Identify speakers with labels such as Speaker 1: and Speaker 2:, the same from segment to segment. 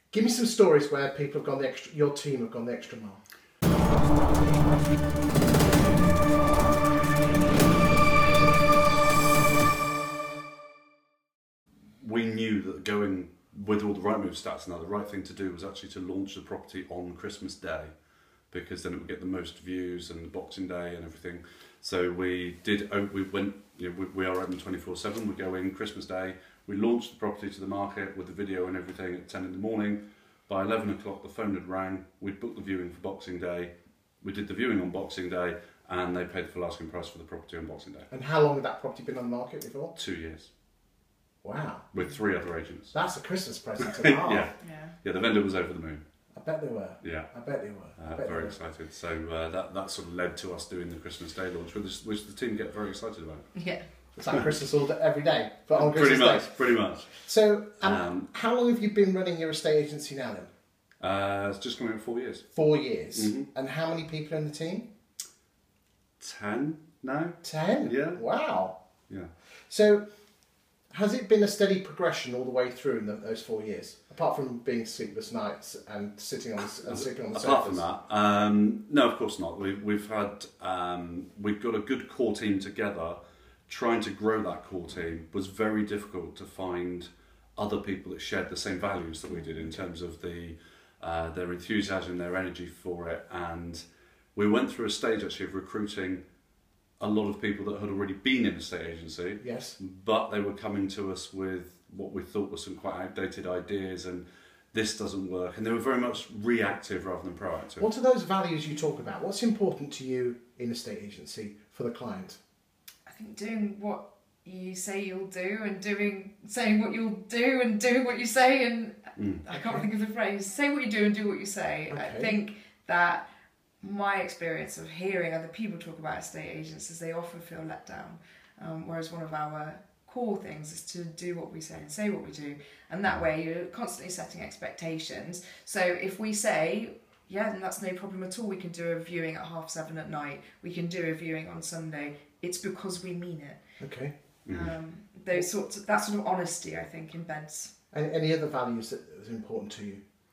Speaker 1: Give me some stories where people have gone the extra, your team have gone the extra mile.
Speaker 2: We knew that going with all the Rightmove stats now, the right thing to do was actually to launch the property on Christmas Day, because then it would get the most views and Boxing Day and everything. So we went, we are open 24/7. We go in Christmas Day. We launched the property to the market with the video and everything at 10 in the morning. By 11 o'clock, the phone had rang. We'd booked the viewing for Boxing Day. We did the viewing on Boxing Day, and they paid the full asking price for the property on Boxing Day.
Speaker 1: And how long had that property been on the market before?
Speaker 2: 2 years.
Speaker 1: Wow.
Speaker 2: With 3 other agents.
Speaker 1: That's a Christmas present and a half.
Speaker 2: Yeah, the vendor was over the moon.
Speaker 1: I bet they were.
Speaker 2: Yeah.
Speaker 1: I bet they were.
Speaker 2: Very excited. So that sort of led to us doing the Christmas Day launch, which the team get very excited about.
Speaker 3: Yeah.
Speaker 1: It's like Christmas all day, every day, but on Christmas Day.
Speaker 2: Pretty much.
Speaker 1: So, how long have you been running your estate agency now then?
Speaker 2: It's just coming up 4 years.
Speaker 1: 4 years.
Speaker 2: Mm-hmm.
Speaker 1: And how many people in the team?
Speaker 2: 10 now.
Speaker 1: 10?
Speaker 2: Yeah.
Speaker 1: Wow.
Speaker 2: Yeah.
Speaker 1: So, has it been a steady progression all the way through in those 4 years? Apart from being sleepless nights and sitting on the sofas?
Speaker 2: Apart from that, no, of course not. We've got a good core team together. Trying to grow that core team was very difficult to find other people that shared the same values that we did in terms of their enthusiasm, their energy for it. And we went through a stage actually of recruiting a lot of people that had already been in a estate agency.
Speaker 1: Yes.
Speaker 2: But they were coming to us with what we thought were some quite outdated ideas, and this doesn't work. And they were very much reactive rather than proactive.
Speaker 1: What are those values you talk about? What's important to you in a estate agency for the client?
Speaker 3: I think doing what you say you'll do, and saying what you'll do and doing what you say, and I can't think of the phrase, say what you do and do what you say.
Speaker 1: Okay.
Speaker 3: I think that my experience of hearing other people talk about estate agents is they often feel let down, whereas one of our core things is to do what we say and say what we do, and that way you're constantly setting expectations. So if we say, yeah, then that's no problem at all, we can do a viewing at 7:30 at night, we can do a viewing on Sunday, it's because we mean it.
Speaker 1: Okay.
Speaker 3: That sort of honesty, I think, embeds.
Speaker 1: Any other values that is important to you?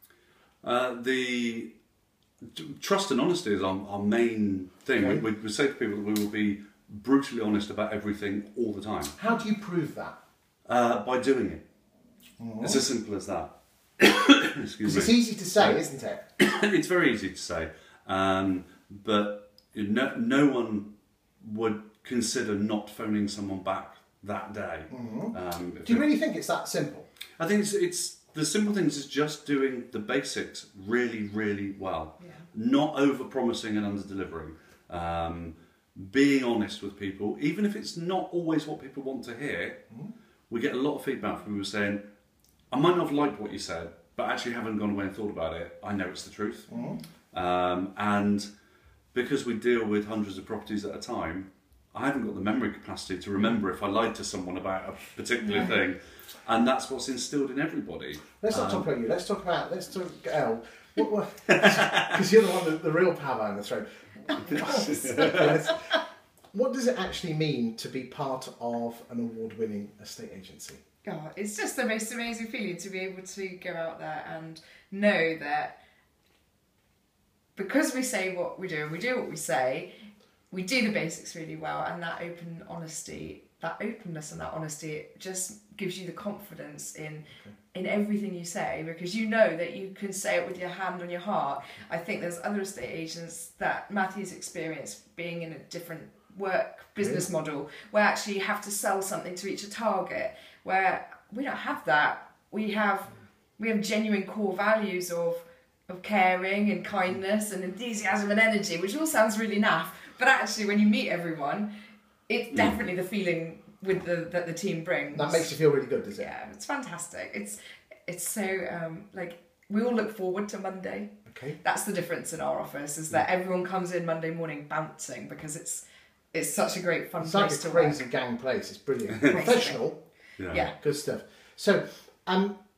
Speaker 2: The trust and honesty is our main thing.
Speaker 1: Okay.
Speaker 2: We say to people that we will be brutally honest about everything all the time.
Speaker 1: How do you prove that?
Speaker 2: By doing it. It's as simple as that. Excuse me.
Speaker 1: It's easy to say, isn't it?
Speaker 2: It's very easy to say, but no one would consider not phoning someone back that day.
Speaker 1: Do you really think it's that simple?
Speaker 2: I think it's the simple things is just doing the basics really, really well.
Speaker 3: Yeah.
Speaker 2: Not over-promising and under-delivering. Being honest with people, even if it's not always what people want to hear. We get a lot of feedback from people saying, I might not have liked what you said, but actually haven't gone away and thought about it. I know it's the truth. And because we deal with hundreds of properties at a time, I haven't got the memory capacity to remember if I lied to someone about a particular thing. And that's what's instilled in everybody.
Speaker 1: Let's not talk about you. Let's talk Elle. Because you're the one with the real power in the throat. What does it actually mean to be part of an award-winning estate agency?
Speaker 3: God, it's just the most amazing feeling to be able to go out there and know that because we say what we do and we do what we say, we do the basics really well, and that openness and that honesty, it just gives you the confidence in everything you say, because you know that you can say it with your hand on your heart. I think there's other estate agents that Matthew's experienced being in a different business model where actually you have to sell something to reach a target, where we don't have that. We have genuine core values of caring and kindness and enthusiasm and energy, which all sounds really naff, but actually when you meet everyone, it's definitely the feeling that the team brings.
Speaker 1: That makes you feel really good, does it?
Speaker 3: Yeah, it's fantastic. It's so we all look forward to Monday.
Speaker 1: Okay.
Speaker 3: That's the difference in our office, is that everyone comes in Monday morning bouncing because it's such a great fun place to work.
Speaker 1: It's like a crazy gang place. It's brilliant. Professional.
Speaker 3: Yeah.
Speaker 1: Good stuff. So,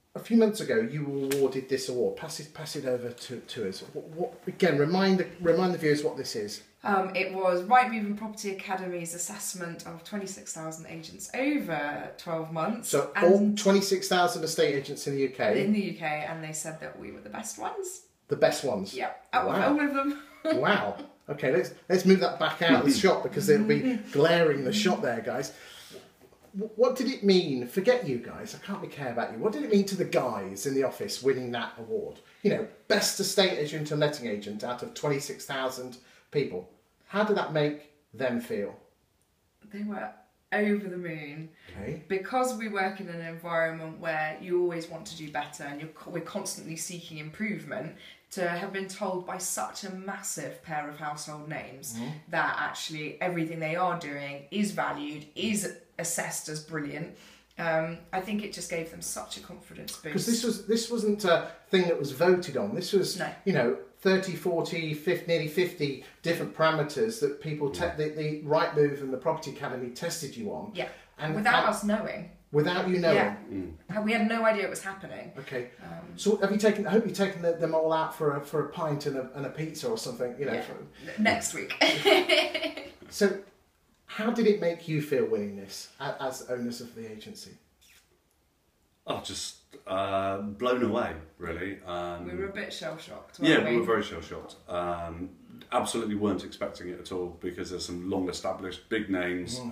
Speaker 1: a few months ago, you were awarded this award. Pass it over to us. Again, remind the viewers what this is.
Speaker 3: It was Rightmove and Property Academy's assessment of 26,000 agents over 12 months.
Speaker 1: So all 26,000 estate agents in the UK.
Speaker 3: In the UK, and they said that we were the best ones.
Speaker 1: The best ones.
Speaker 3: Yep, out of
Speaker 1: Wow.
Speaker 3: all of them.
Speaker 1: Wow. Okay, let's move that back out of the shot because it'll be glaring the shot there, guys. What did it mean? Forget you guys. I can't be care about you. What did it mean to the guys in the office winning that award? You know, best estate agent and letting agent out of 26,000 people. How did that make them feel?
Speaker 3: They were over the moon.
Speaker 1: Okay.
Speaker 3: Because we work in an environment where you always want to do better and we're constantly seeking improvement, to have been told by such a massive pair of household names that actually everything they are doing is valued, is assessed as brilliant. I think it just gave them such a confidence boost.
Speaker 1: Because this wasn't a thing that was voted on. This was,
Speaker 3: No.
Speaker 1: you know, 30, 40, 50, nearly 50 different parameters that people, the Rightmove and the Property Academy tested you on.
Speaker 3: Yeah,
Speaker 1: And
Speaker 3: without us knowing.
Speaker 1: Without you knowing.
Speaker 3: Yeah. We had no idea it was happening.
Speaker 1: Okay. So have you taken? I hope you've taken them all out for a pint and a pizza or something. You know.
Speaker 3: Yeah. Next week.
Speaker 1: So, how did it make you feel winning this as owners of the agency?
Speaker 2: Oh, just blown away, really.
Speaker 3: We were a bit shell-shocked,
Speaker 2: Yeah,
Speaker 3: weren't
Speaker 2: we were very shell-shocked. Absolutely weren't expecting it at all because there's some long-established big names.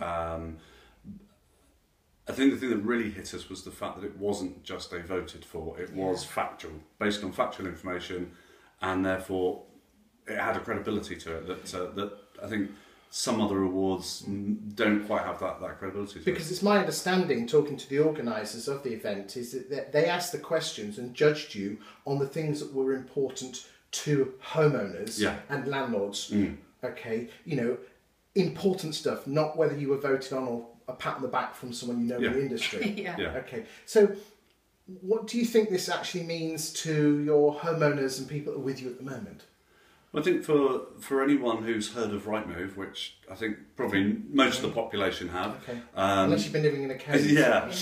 Speaker 2: I think the thing that really hit us was the fact that it wasn't just a voted for, it was factual, based on factual information, and therefore it had a credibility to it that I think some other awards don't quite have that credibility to
Speaker 1: Because it's my understanding, talking to the organisers of the event, is that they asked the questions and judged you on the things that were important to homeowners and landlords. Okay, you know, important stuff, not whether you were voted on or a pat on the back from someone you know in the industry.
Speaker 3: Yeah.
Speaker 1: Okay, so what do you think this actually means to your homeowners and people that are with you at the moment?
Speaker 2: I think for anyone who's heard of Rightmove, which I think probably most of the population have,
Speaker 1: Okay. Unless you've been living in a cave.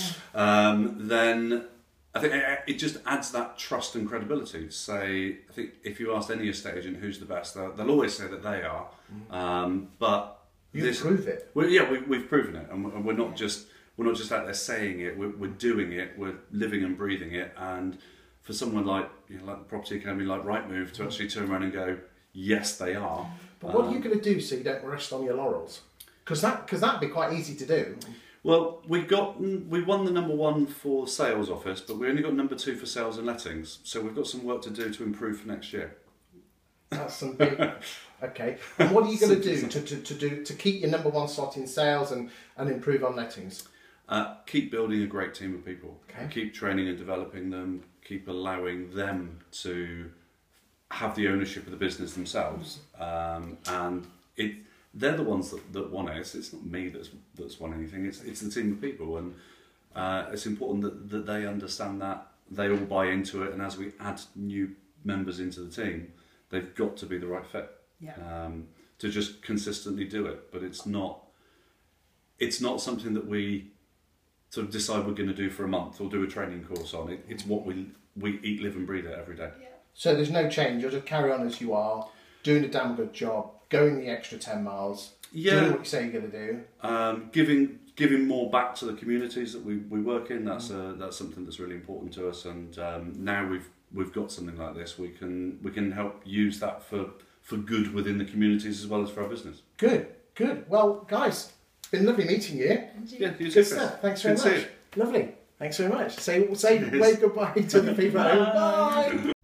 Speaker 2: Then I think it just adds that trust and credibility. Say, I think if you asked any estate agent who's the best, they'll always say that they are. But
Speaker 1: You prove it.
Speaker 2: We've proven it, and we're not just out there saying it. We're doing it. We're living and breathing it. And for someone like like the Property Academy, like Rightmove, to actually turn around and go, yes, they are.
Speaker 1: But what are you going to do so you don't rest on your laurels? Because that'd be quite easy to do.
Speaker 2: Well, we won the number 1 for sales office, but we only got number 2 for sales and lettings. So we've got some work to do to improve for next year.
Speaker 1: That's some big. Okay. And what are you going to do to keep your number 1 slot in sales and improve on lettings?
Speaker 2: Keep building a great team of people.
Speaker 1: Okay.
Speaker 2: Keep training and developing them. Keep allowing them to have the ownership of the business themselves, and they're the ones that won it. It's not me that's won anything. It's the team of people, and it's important that they understand that, they all buy into it, and as we add new members into the team, they've got to be the right fit. To just consistently do it, but it's not something that we sort of decide we're going to do for a month or do a training course on. It's what we eat, live and breathe it every day.
Speaker 3: Yeah.
Speaker 1: So there's no change. You'll just carry on as you are, doing a damn good job, going the extra 10 miles, doing what you say you're going to
Speaker 2: do. Giving more back to the communities that we work in. That's something that's really important to us. And now we've got something like this, we can help use that for good within the communities as well as for our business.
Speaker 1: Good. Well, guys, it's been lovely meeting you.
Speaker 2: Yeah, you
Speaker 1: Good stuff. Thanks very much. Lovely. Thanks very much. Say wave goodbye to the people at home. Bye.